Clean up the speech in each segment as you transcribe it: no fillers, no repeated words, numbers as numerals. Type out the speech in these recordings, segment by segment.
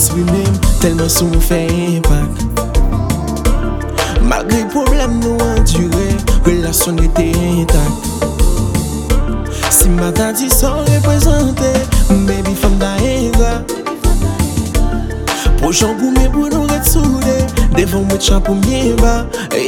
exprimer tellement sous nous fait impact. Malgré problème nous enduré, relation était intacte. Si ma tante sont représentés, baby femme d'Aïga. Pour j'en goûter pour nous retrouver, devant moi de pour bien bas.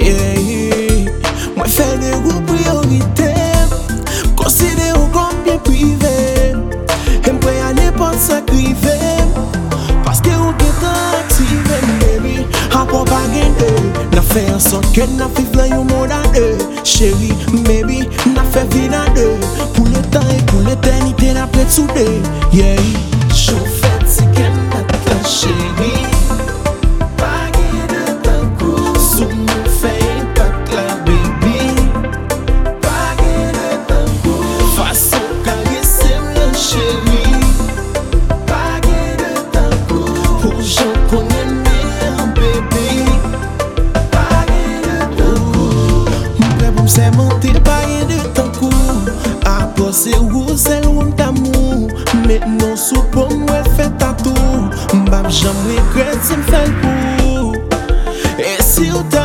Moi faire des groupes priorités, considère comme bien privé. Et moi à n'importe sacrifier, parce que on est activé, baby. Encore pas gagner, n'a fait en sorte que n'a fait vivre un monde à deux. Chérie, baby, n'a fait vie à deux. Pour le temps et pour l'éternité, n'a pas de soudé. Yeah, je fais si qu'elle n'a pas chérie. Pas de temps court, sous nous fait impact la baby. Pas de temps court, façon caresser la chérie. Pas de temps court, pour gens qu'on aime bien baby. Pas de temps court, m'prêt pour m'se monter. Pas de temps court, après c'est où c'est loin d'amour. Maintenant sous pour moi fait tatou. M'bab jamais regrette si m'fait le coup. Et si ou